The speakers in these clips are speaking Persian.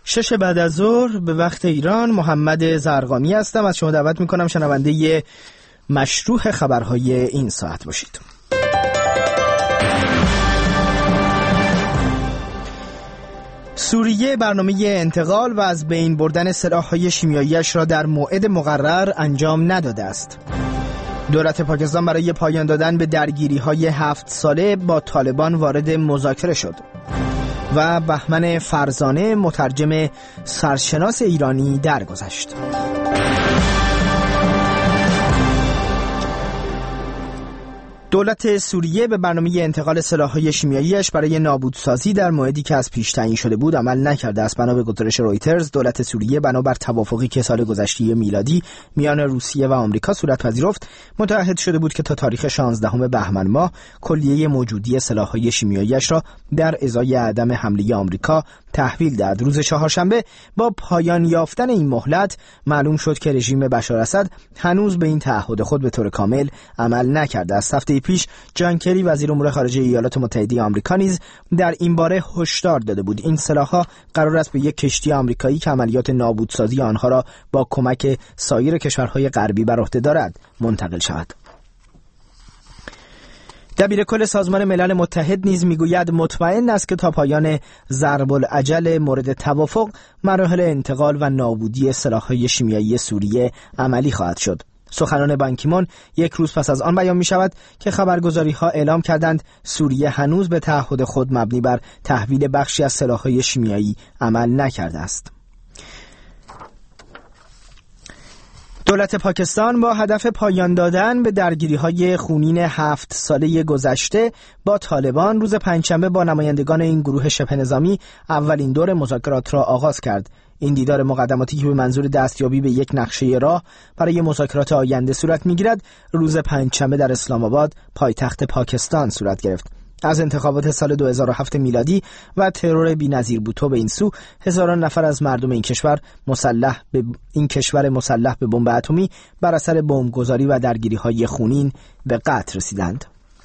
6 بعد از ظهر به وقت ایران. محمد زرقامی هستم. از شما دعوت میکنم شنونده مشروع خبرهای این ساعت باشید. سوریه برنامه انتقال و از بین بردن سلاح‌های شیمیایی‌اش را در موعد مقرر انجام نداده است. دولت پاکستان برای پایان دادن به درگیری‌های 7 ساله با طالبان وارد مذاکره شد. و بهمن فرزانه مترجم سرشناس ایرانی درگذشت. دولت سوریه به برنامه انتقال سلاح‌های شیمیایی‌اش برای نابودسازی در موعدی که از پیش تعیین شده بود عمل نکرده است. بنا به گزارش رویترز، دولت سوریه بنابر توافقی که سال گذشته میلادی میان روسیه و آمریکا صورت پذیرفت، متعهد شده بود که تا تاریخ 16 بهمن ماه کلیه موجودی سلاح‌های شیمیایی‌اش را در ازای عدم حمله آمریکا تحویل داد. روز چهارشنبه با پایان یافتن این مهلت معلوم شد که رژیم بشار اسد هنوز به این تعهد خود به طور کامل عمل نکرده است. هفته پیش جان کری وزیر امور خارجه ایالات متحده آمریکا نیز در این باره هشدار داده بود. این سلاح‌ها قرار است به یک کشتی آمریکایی که عملیات نابودسازی آنها را با کمک سایر کشورهای غربی بر عهده دارد منتقل شود. دبیرکل سازمان ملل متحد نیز میگوید مطمئن است که تا پایان ضرب الاجل مورد توافق مراحل انتقال و نابودی سلاح‌های شیمیایی سوریه عملی خواهد شد. سخنان بان کی مون یک روز پس از آن بیان می شود که خبرگزاری‌ها اعلام کردند سوریه هنوز به تعهد خود مبنی بر تحویل بخشی از سلاح‌های شیمیایی عمل نکرده است. دولت پاکستان با هدف پایان دادن به درگیری‌های خونین 7 ساله گذشته با طالبان روز پنجشنبه با نمایندگان این گروه شبه نظامی اولین دور مذاکرات را آغاز کرد. این دیدار مقدماتی که به منظور دستیابی به یک نقشه راه برای مذاکرات آینده صورت می‌گیرد، روز پنجشنبه در اسلام آباد پایتخت پاکستان صورت گرفت. از انتخابات سال 2007 میلادی و ترور بی‌نظیر بوتو به این سو، هزاران نفر از مردم این کشور مسلح به بمب اتمی بر اثر بمبگذاری و درگیری‌های خونین به قتل رسیدند.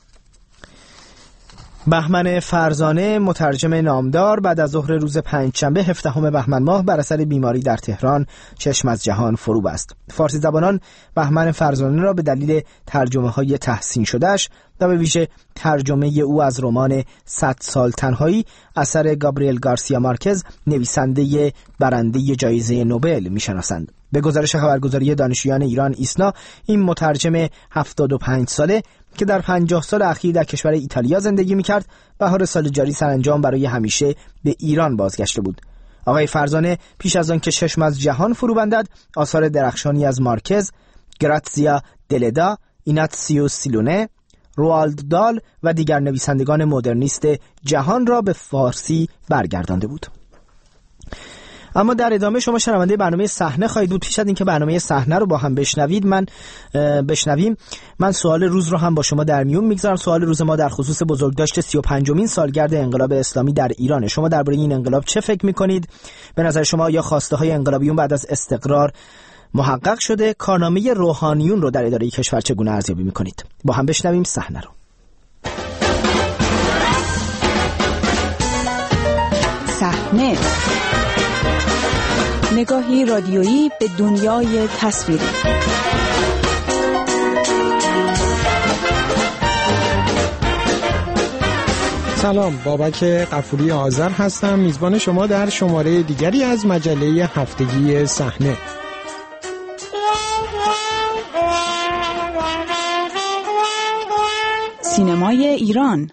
بهمن فرزانه مترجم نامدار بعد از ظهر روز پنجشنبه 17 بهمن ماه بر اثر بیماری در تهران چشم از جهان فرو بست. فارسی زبانان بهمن فرزانه را به دلیل ترجمه‌های تحسین شدهش و به ویژه ترجمه او از رمان 100 سال تنهایی اثر گابریل گارسیا مارکز، نویسنده برنده جایزه نوبل میشناسند. به گزارش خبرگزاری دانشجویان ایران ایسنا، این مترجم 75 ساله که در 50 سال اخیر در کشور ایتالیا زندگی می‌کرد، بهار سال جاری سرانجام برای همیشه به ایران بازگشته بود. آقای فرزانه پیش از آن که چشم از جهان فرو بندد، آثار درخشانی از مارکز، گراتزیا دلدا، ایناتسیو سیلونه، روالد دال و دیگر نویسندگان مدرنیست جهان را به فارسی برگردانده بود. اما در ادامه شما شنونده برنامه صحنه خواهید بود. پیش از اینکه برنامه صحنه رو با هم بشنویم، من سوال روز رو هم با شما در میون میگذارم. سوال روز ما در خصوص بزرگداشت 35مین سالگرد انقلاب اسلامی در ایران. شما درباره این انقلاب چه فکر میکنید؟ به نظر شما یا خواسته های انقلابیون بعد از استقرار محقق شده؟ کارنامه روحانیون رو در اداره کشور چگونه ارزیابی میکنید؟ با هم بشنویم صحنه رو. صحنه، نگاهی رادیویی به دنیای تصویری. سلام، بابک غفوری آذر هستم، میزبان شما در شماره دیگری از مجله هفتگی صحنه. سینمای ایران.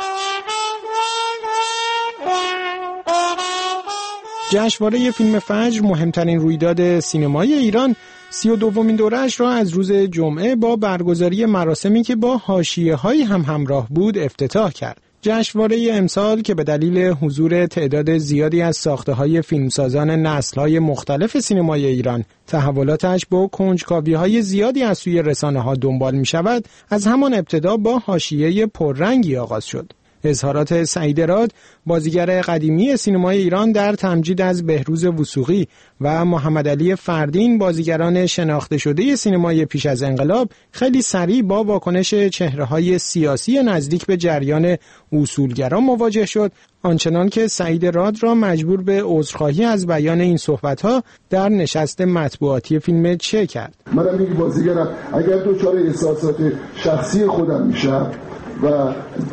جشنواره فیلم فجر، مهمترین رویداد سینمای ایران، 32مین دوره‌اش را از روز جمعه با برگزاری مراسمی که با حاشیه‌هایی هم همراه بود افتتاح کرد. جشنواره امسال که به دلیل حضور تعداد زیادی از ساخته‌های فیلمسازان نسل‌های مختلف سینمای ایران تحولاتش با کنجکاوی‌های زیادی از سوی رسانه‌ها دنبال می‌شود، از همان ابتدا با حاشیه پررنگی آغاز شد. اظهارات سعید راد، بازیگر قدیمی سینمای ایران، در تمجید از بهروز وثوقی و محمد علی فردین، بازیگران شناخته شده سینمای پیش از انقلاب، خیلی سریع با واکنش چهره‌های سیاسی نزدیک به جریان اصولگرا مواجه شد، آنچنان که سعید راد را مجبور به عذرخواهی از بیان این صحبت‌ها در نشست مطبوعاتی فیلم چه کرد. منم یک بازیگرم، اگر دچار احساسات شخصی خودم میشم و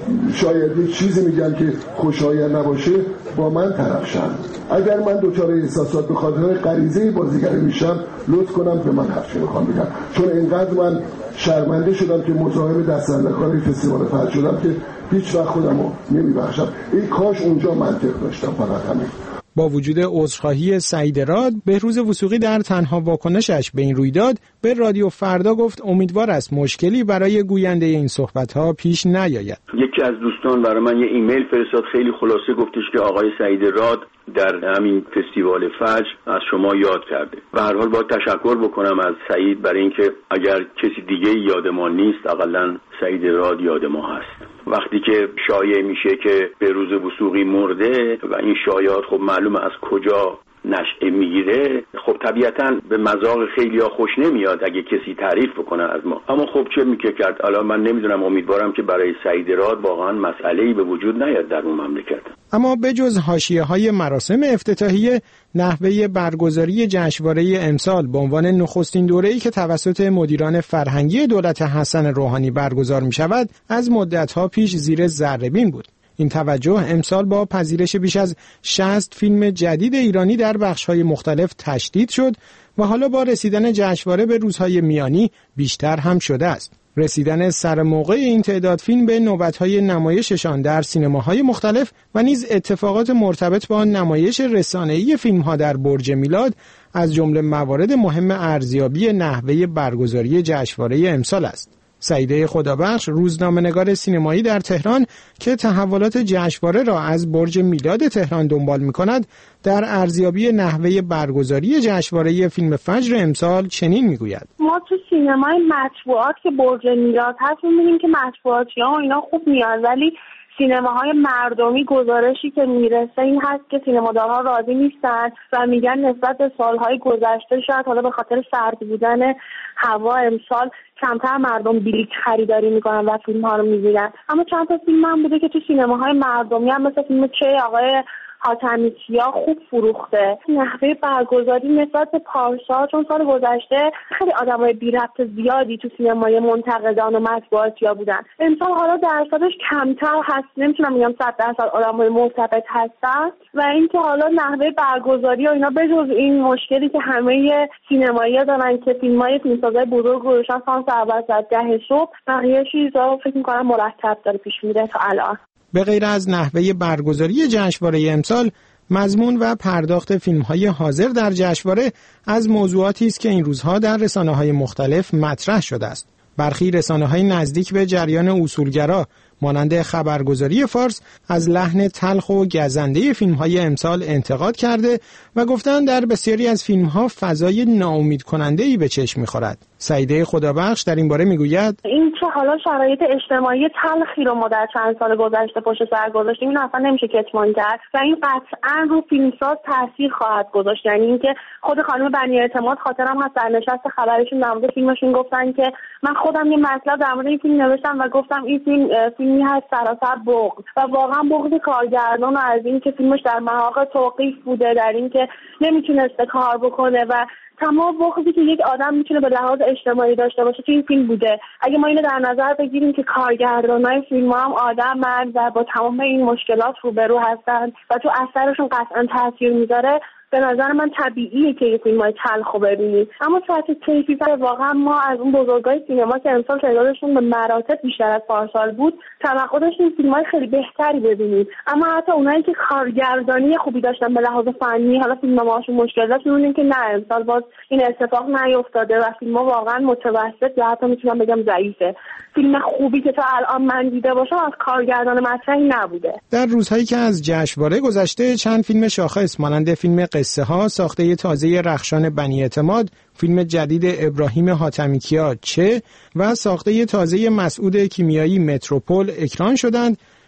شاید یک چیزی میگم که خوشایند نباشه، با من طرف شن. اگر من دچار احساسات به خاطر غریزه بازیگری میشم، لطف کنم به من حرفی میخوام بگم، چون اینقدر من شرمنده شدم که مزاحم دست‌اندرکار فستیوال فجر شدم که هیچ وقت خودمو نمیبخشم. این کاش اونجا منطق داشتم، فقط همین. با وجود عذرخواهی سعید راد، بهروز وثوقی در تنها واکنشش به این رویداد به رادیو فردا گفت امیدوار است مشکلی برای گوینده این صحبت‌ها پیش نیاید. یکی از دوستان برای من یه ایمیل فرستاد، خیلی خلاصه گفتش که آقای سعید راد در همین فستیوال فجر از شما یاد کرده. به هر حال باید تشکر بکنم از سعید برای اینکه اگر کسی دیگه یاد ما نیست، حداقل سعید راد یاد ما هست. وقتی که شایع میشه که بهروز وثوقی مرده و این شایعات خب معلومه از کجا نشأه میگیره، خب طبیعتاً به مذاق خیلیا خوش نمیاد اگه کسی تعریف بکنه از ما. اما خب چه میشه کرد؟ الان من نمیدونم، امیدوارم که برای سعید راد واقعا مسئله‌ای به وجود نیاد در اون مملکت. اما بجز حاشیه‌های مراسم افتتاحیه، نحوه برگزاری جشنواره امسال به عنوان نخستین دوره‌ای که توسط مدیران فرهنگی دولت حسن روحانی برگزار می‌شود، از مدت‌ها پیش زیر ذره‌بین بود. این توجه امسال با پذیرش بیش از 60 فیلم جدید ایرانی در بخش‌های مختلف تشدید شد و حالا با رسیدن جشنواره به روزهای میانی بیشتر هم شده است. رسیدن سر موقع این تعداد فیلم به نوبت‌های نمایششان در سینماهای مختلف و نیز اتفاقات مرتبط با نمایش رسانه‌ای فیلم‌ها در برج میلاد از جمله موارد مهم ارزیابی نحوه برگزاری جشنواره امسال است. سعیده خدابخش، روزنامه‌نگار سینمایی در تهران که تحولات جشنواره را از برج میلاد تهران دنبال می‌کند، در ارزیابی نحوه برگزاری جشنواره فیلم فجر امسال چنین می‌گوید: ما تو سینمای مطبوعات که برج میلاد هست می‌بینیم که مطبوعاتی‌ها اینا خوب میاد، ولی سینماهای مردمی گزارشی که میرسه این هست که سینمادارها راضی نیستن و میگن نسبت به سالهای گذشته شاید حالا به خاطر سرد بودن هوا امسال کمتر مردم بلیط خریداری میکنن و فیلم ها رو میبینن. اما چند تا فیلم هم بوده که تو سینماهای مردمی هم مثل فیلم چه آقای حاتمی‌کیا خوب فروخته. نحوه برگزاری نسبت به پارسال، چون سال گذشته خیلی آدمای بی ربط زیادی تو سینمای منتقدان و مطبوعاتیا بودن، امسال حالا درصدش کمتر هست، نمیتونم بگم 100% آدمای مرتبط هستن و اینکه حالا نحوه برگزاری و اینا بجز این مشکلی که همه سینمایی‌ها دارن که فیلمای فیلمسازای بزرگ گذاشتن سانس اول ساعت 10 صبح، بقیه چیزا فکر می‌کنم مرتب داره پیش میره تا الان. به غیر از نحوه برگزاری جشنواره امسال، مضمون و پرداخت فیلم‌های حاضر در جشنواره از موضوعاتی است که این روزها در رسانه‌های مختلف مطرح شده است. برخی رسانه‌های نزدیک به جریان اصولگرا مانند خبرگزاری فارس از لحن تلخ و گزنده فیلم‌های امسال انتقاد کرده و گفتند در بسیاری از فیلم‌ها فضای ناامید کننده‌ای به چشم می‌خورد. سعیده خدابخش در این باره میگوید: این که حالا شرایط اجتماعی تلخی رو ما در چند سال گذشته پشت سر گذاشتیم، این اصلا نمیشه کتمان کرد و این قطعاً رو فیلمساز تاثیر خواهد گذاشت. یعنی اینکه خود خانم بنی اعتماد خاطرم هست در نشست خبرشون در مورد فیلمشون گفتن که من خودم یه مطلب در مورد این فیلم نوشتم و گفتم این فیلم فیلمی هست سراسر بغض و واقعا بغض کارگردان و از این که فیلمش در محاق توقیف بوده، در این که نمیتونسته کار بکنه و تمام بغضی که یک آدم میتونه به لحاظ اجتماعی داشته باشه تو این فیلم بوده. اگه ما اینو در نظر بگیریم که کارگردانای فیلم‌ها هم آدمن و با تمام این مشکلات روبرو هستن و تو اثرشون قطعا تاثیر میذاره، به نظر من طبیعیه که این فیلم‌های تلخو ببینید. اما سطح کیفیت واقعا ما از اون بزرگای سینما که امسال تعدادشون به مراتب بیشتر از پارسال بود توقع داشتیم فیلم‌های خیلی بهتری ببینید. اما حتی اونایی که کارگردانی خوبی داشتن به لحاظ فنی، حالا فیلم‌هاشون مشکل داشت، می‌بینیم که نه، امسال باز این اتفاق نیفتاده و فیلم‌ها واقعا متوسط یا حتی میتونم بگم ضعیفه. فیلم خوبی که تا الان من دیده باشم از کارگردان مطرحی نبوده. در روزهایی که از جشنواره گذشته، چند فیلم شاخص مانند فیلم قصه ها ساخته تازه رخشان بنی اعتماد، فیلم جدید ابراهیم حاتمی‌کیا چه و ساخته تازه مسعود کیمیایی متروپول اکران شدند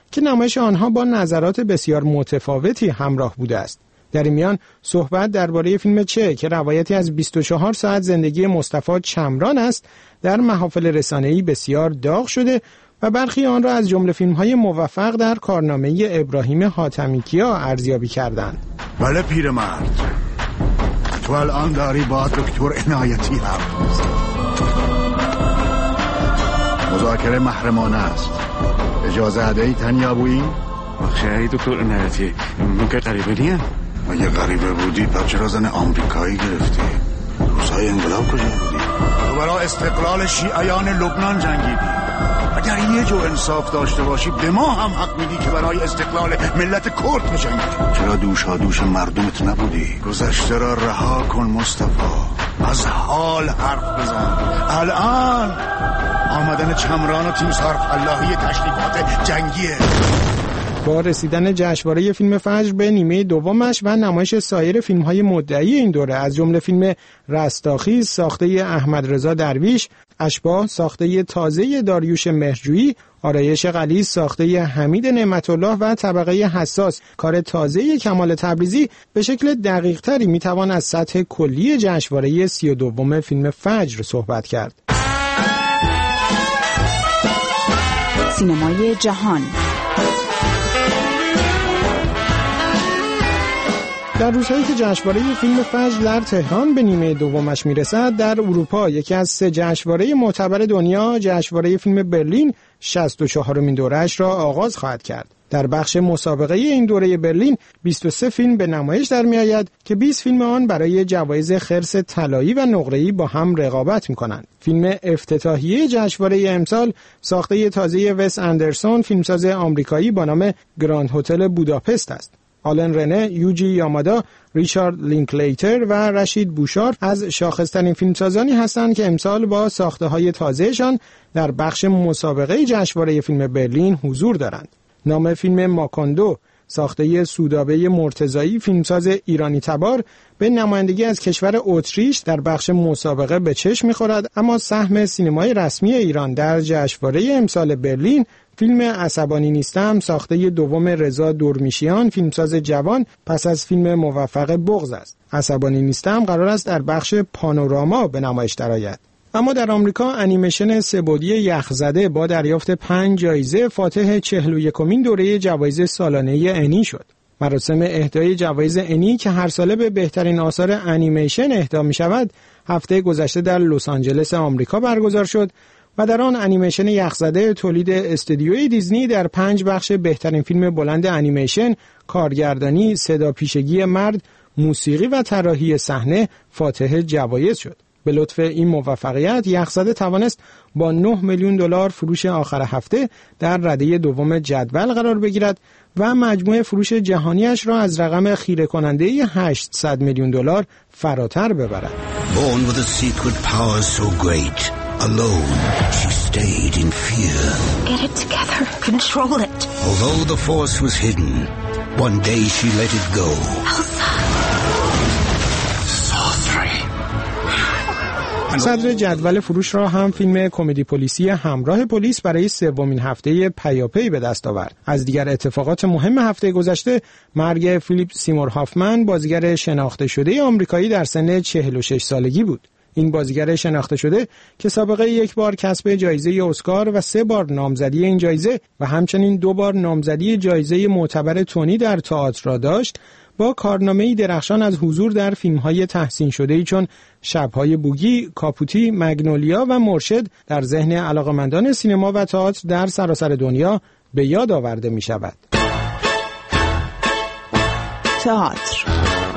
که نمایش آنها با نظرات بسیار متفاوتی همراه بوده است. در این میان صحبت درباره فیلم چه که روایتی از 24 ساعت زندگی مصطفی چمران است در محافل رسانه‌ای بسیار داغ شده و برخی آن را از جمله فیلم‌های موفق در کارنامه ابراهیم حاتمیکیا ارزیابی کردند. بله پیرمرد، تو الان داری با دکتر عنایتی حرف می‌زنی. مذاکره محرمانه است. اجازه ادهی تنیابویی؟ بخشی دکتر عنایتی ممکن غریبه نیم؟ اگه غریبه بودی پس چرا زن آمریکایی گرفتی؟ روزهای انقلاب کجا بودی؟ تو برای استقلال شیعیان لبنان جنگیدی. اگر یه جو انصاف داشته باشی به ما هم حق میدی که برای استقلال ملت کرد بجنگی. چرا دوشا دوش مردمت نبودی؟ گذشته را رها کن مصطفی، از حال حرف بزن. الان آمدن چمران و تیم صرف اللهی تشریفات جنگیه. با رسیدن جشنواره فیلم فجر به نیمه دومش و نمایش سایر فیلم‌های مدعی این دوره از جمله فیلم رستاخیز ساخته احمدرضا درویش، اشباح ساخته تازه داریوش مهرجویی، آرایش غلیظ ساخته حمید نعمت‌الله و طبقه حساس کار تازه کمال تبریزی، به شکل دقیق‌تری می‌توان از سطح کلی جشنواره 32 فیلم فجر صحبت کرد. سینمای جهان. در روزهایی که جشنواره فیلم فجر در تهران به نیمه دومش میرسد، در اروپا یکی از 3 جشنواره معتبر دنیا، جشنواره فیلم برلین 64مین دوره‌اش را آغاز خواهد کرد. در بخش مسابقه این دوره برلین 23 فیلم به نمایش در میآید که 20 فیلم آن برای جوایز خرس طلایی و نقره‌ای با هم رقابت می‌کنند. فیلم افتتاحیه جشنواره امسال ساخته تازه وس اندرسون، فیلمساز آمریکایی با نام گراند هتل بوداپست است. آلن رنه، یوجی یامادا، ریچارد لینکلیتر و رشید بوشار از شاخص‌ترین فیلمسازانی هستند که امسال با ساخته‌های تازه‌شان در بخش مسابقه جشنواره فیلم برلین حضور دارند. نام فیلم ماکاندو ساخته سودابه مرتضایی، فیلمساز ایرانی تبار، به نمایندگی از کشور اتریش در بخش مسابقه به چشم می‌خورد، اما سهم سینمای رسمی ایران در جشنواره امسال برلین فیلم عصبانی نیستم ساخته دوم رضا دورمیشیان، فیلمساز جوان، پس از فیلم موفق بغض است. عصبانی نیستم قرار است در بخش پانوراما به نمایش درآید. اما در آمریکا انیمیشن سه‌بعدی یخزده با دریافت 5 جایزه فاتح 41مین دوره جوایز سالانه انی شد. مراسم اهدای جوایز انی که هر ساله به بهترین آثار انیمیشن اهدا می شود، هفته گذشته در لس آنجلس آمریکا برگزار شد و در آن انیمیشن یخزده تولید استودیوی دیزنی در 5 بخش بهترین فیلم بلند انیمیشن، کارگردانی، صدا پیشگی مرد، موسیقی و طراحی صحنه فاتح جوایز شد. به لطف این موفقیت یخزده توانست با $9 میلیون فروش آخر هفته در رده دوم جدول قرار بگیرد و مجموع فروش جهانیش را از رقم خیره کننده $800 میلیون فراتر ببرد. Born with a secret power so great, alone she stayed in fear. Get it together, control it. Although the force was hidden, one day she let it go. Elsa. صدر جدول فروش را هم فیلم کمدی پلیسی همراه پلیس برای 3مین هفته پیاپی به دست آورد. از دیگر اتفاقات مهم هفته گذشته مرگ فیلیپ سیمور هافمن، بازیگر شناخته شده آمریکایی در سن 46 سالگی بود. این بازیگر شناخته شده که سابقه 1 بار کسب جایزه اسکار و 3 بار نامزدی این جایزه و همچنین 2 بار نامزدی جایزه معتبر تونی در تئاتر را داشت، با کارنامه‌ای درخشان از حضور در فیلم‌های تحسین شده‌ای چون شب‌های بوگی، کاپوتی، مگنولیا و مرشد در ذهن علاقه‌مندان سینما و تئاتر در سراسر دنیا به یاد آورده می‌شود. تئاتر.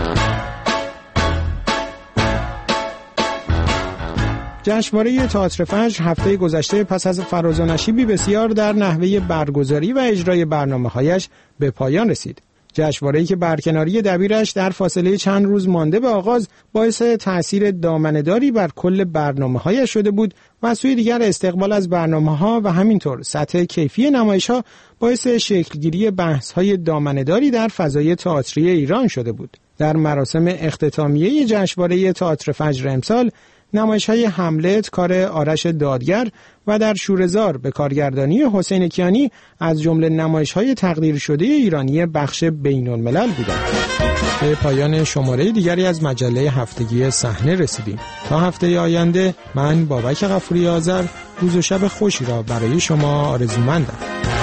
جشنواره تئاتر فجر هفته گذشته پس از فراز و نشیبی بسیار در نحوه برگزاری و اجرای برنامه‌هایش به پایان رسید. جشنواره‌ای که برکناری دبیرش در فاصله چند روز مانده به آغاز باعث تأثیر دامنه‌داری بر کل برنامه‌هایش شده بود و از سوی دیگر استقبال از برنامه‌ها و همینطور سطح کیفی نمایش‌ها باعث شکلگیری بحث‌های دامنه‌داری در فضای تئاتری ایران شده بود. در مراسم اختتامیه جشنواره تئاتر فجر امسال نمایش‌های هملت کار آرش دادگر و در شوره‌زار به کارگردانی حسین کیانی از جمله نمایش‌های تقدیر شده ایرانی بخش بین‌الملل بودند. به پایان شماره دیگری از مجله هفتگی صحنه رسیدیم. تا هفته آینده من بابک غفوری آذر روز و شب خوشی را برای شما آرزومندم.